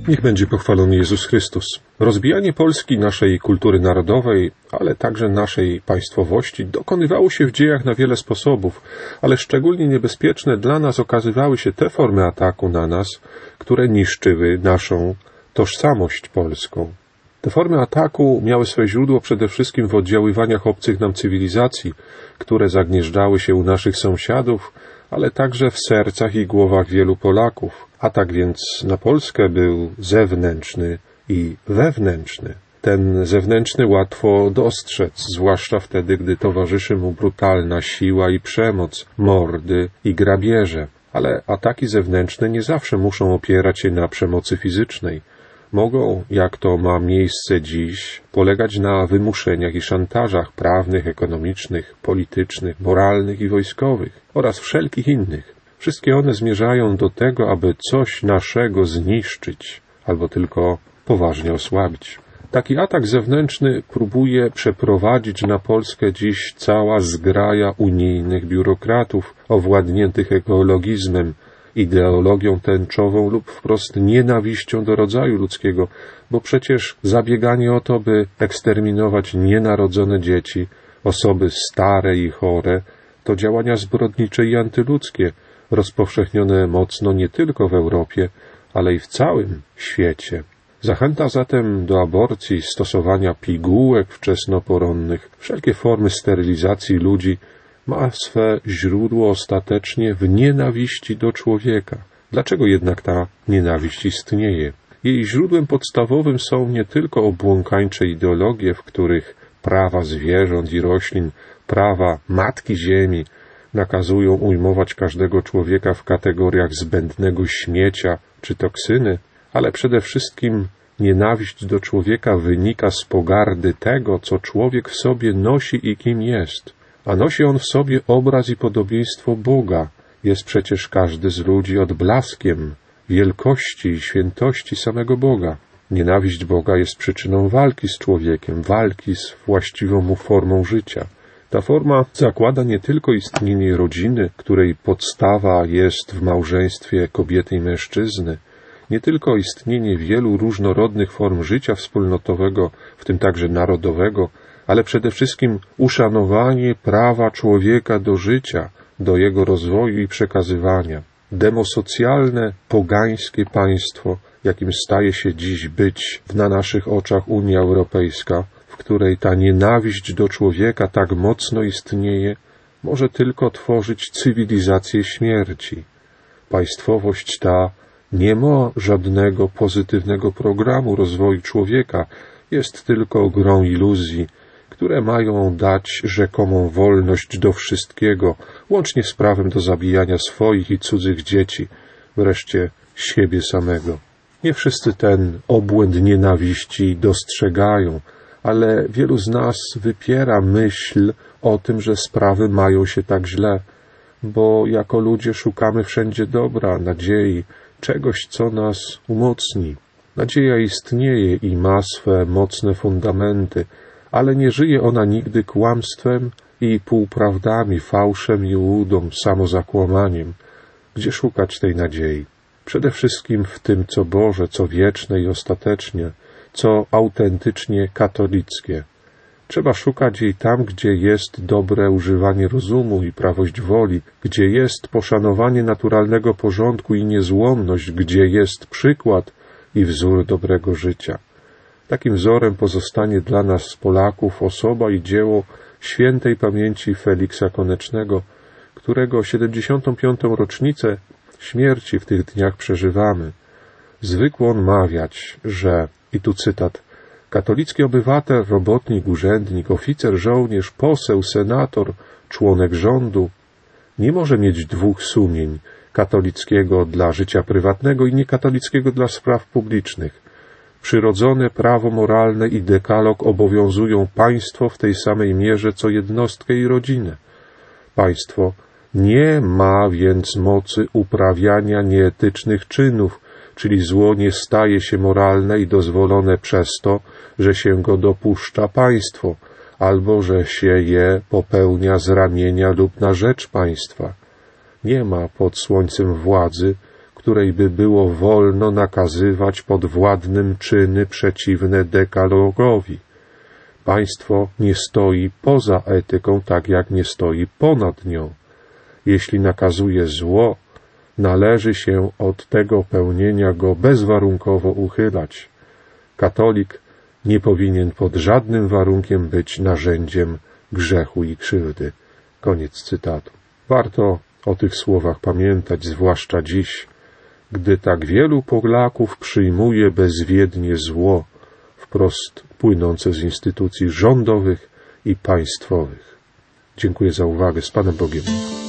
Niech będzie pochwalony Jezus Chrystus. Rozbijanie Polski, naszej kultury narodowej, ale także naszej państwowości dokonywało się w dziejach na wiele sposobów, ale szczególnie niebezpieczne dla nas okazywały się te formy ataku na nas, które niszczyły naszą tożsamość polską. Te formy ataku miały swe źródło przede wszystkim w oddziaływaniach obcych nam cywilizacji, które zagnieżdżały się u naszych sąsiadów, ale także w sercach i głowach wielu Polaków. Atak więc na Polskę był zewnętrzny i wewnętrzny. Ten zewnętrzny łatwo dostrzec, zwłaszcza wtedy, gdy towarzyszy mu brutalna siła i przemoc, mordy i grabieże. Ale ataki zewnętrzne nie zawsze muszą opierać się na przemocy fizycznej. Mogą, jak to ma miejsce dziś, polegać na wymuszeniach i szantażach prawnych, ekonomicznych, politycznych, moralnych i wojskowych oraz wszelkich innych. Wszystkie one zmierzają do tego, aby coś naszego zniszczyć albo tylko poważnie osłabić. Taki atak zewnętrzny próbuje przeprowadzić na Polskę dziś cała zgraja unijnych biurokratów owładniętych ekologizmem, ideologią tęczową lub wprost nienawiścią do rodzaju ludzkiego, bo przecież zabieganie o to, by eksterminować nienarodzone dzieci, osoby stare i chore, to działania zbrodnicze i antyludzkie, rozpowszechnione mocno nie tylko w Europie, ale i w całym świecie. Zachęta zatem do aborcji, stosowania pigułek wczesnoporonnych, wszelkie formy sterylizacji ludzi ma swe źródło ostatecznie w nienawiści do człowieka. Dlaczego jednak ta nienawiść istnieje? Jej źródłem podstawowym są nie tylko obłąkańcze ideologie, w których prawa zwierząt i roślin, prawa Matki Ziemi nakazują ujmować każdego człowieka w kategoriach zbędnego śmiecia czy toksyny, ale przede wszystkim nienawiść do człowieka wynika z pogardy tego, co człowiek w sobie nosi i kim jest. A nosi on w sobie obraz i podobieństwo Boga. Jest przecież każdy z ludzi odblaskiem wielkości i świętości samego Boga. Nienawiść Boga jest przyczyną walki z człowiekiem, walki z właściwą mu formą życia. Ta forma zakłada nie tylko istnienie rodziny, której podstawa jest w małżeństwie kobiety i mężczyzny, nie tylko istnienie wielu różnorodnych form życia wspólnotowego, w tym także narodowego, ale przede wszystkim uszanowanie prawa człowieka do życia, do jego rozwoju i przekazywania. Demosocjalne, pogańskie państwo, jakim staje się dziś być na naszych oczach Unia Europejska, w której ta nienawiść do człowieka tak mocno istnieje, może tylko tworzyć cywilizację śmierci. Państwowość ta nie ma żadnego pozytywnego programu rozwoju człowieka, jest tylko grą iluzji, które mają dać rzekomą wolność do wszystkiego, łącznie z prawem do zabijania swoich i cudzych dzieci, wreszcie siebie samego. Nie wszyscy ten obłęd nienawiści dostrzegają, ale wielu z nas wypiera myśl o tym, że sprawy mają się tak źle, bo jako ludzie szukamy wszędzie dobra, nadziei, czegoś, co nas umocni. Nadzieja istnieje i ma swe mocne fundamenty, ale nie żyje ona nigdy kłamstwem i półprawdami, fałszem i ułudą, samozakłamaniem. Gdzie szukać tej nadziei? Przede wszystkim w tym, co Boże, co wieczne i ostateczne, co autentycznie katolickie. Trzeba szukać jej tam, gdzie jest dobre używanie rozumu i prawość woli, gdzie jest poszanowanie naturalnego porządku i niezłomność, gdzie jest przykład i wzór dobrego życia. Takim wzorem pozostanie dla nas, Polaków, osoba i dzieło świętej pamięci Feliksa Konecznego, którego 75. rocznicę śmierci w tych dniach przeżywamy. Zwykł on mawiać, że, i tu cytat, katolicki obywatel, robotnik, urzędnik, oficer, żołnierz, poseł, senator, członek rządu nie może mieć dwóch sumień, katolickiego dla życia prywatnego i niekatolickiego dla spraw publicznych. Przyrodzone prawo moralne i dekalog obowiązują państwo w tej samej mierze co jednostkę i rodzinę. Państwo nie ma więc mocy uprawiania nieetycznych czynów, czyli zło nie staje się moralne i dozwolone przez to, że się go dopuszcza państwo, albo że się je popełnia z ramienia lub na rzecz państwa. Nie ma pod słońcem władzy, której by było wolno nakazywać podwładnym czyny przeciwne dekalogowi. Państwo nie stoi poza etyką, tak jak nie stoi ponad nią. Jeśli nakazuje zło, należy się od tego pełnienia go bezwarunkowo uchylać. Katolik nie powinien pod żadnym warunkiem być narzędziem grzechu i krzywdy. Koniec cytatu. Warto o tych słowach pamiętać, zwłaszcza dziś, gdy tak wielu Polaków przyjmuje bezwiednie zło, wprost płynące z instytucji rządowych i państwowych. Dziękuję za uwagę. Z Panem Bogiem.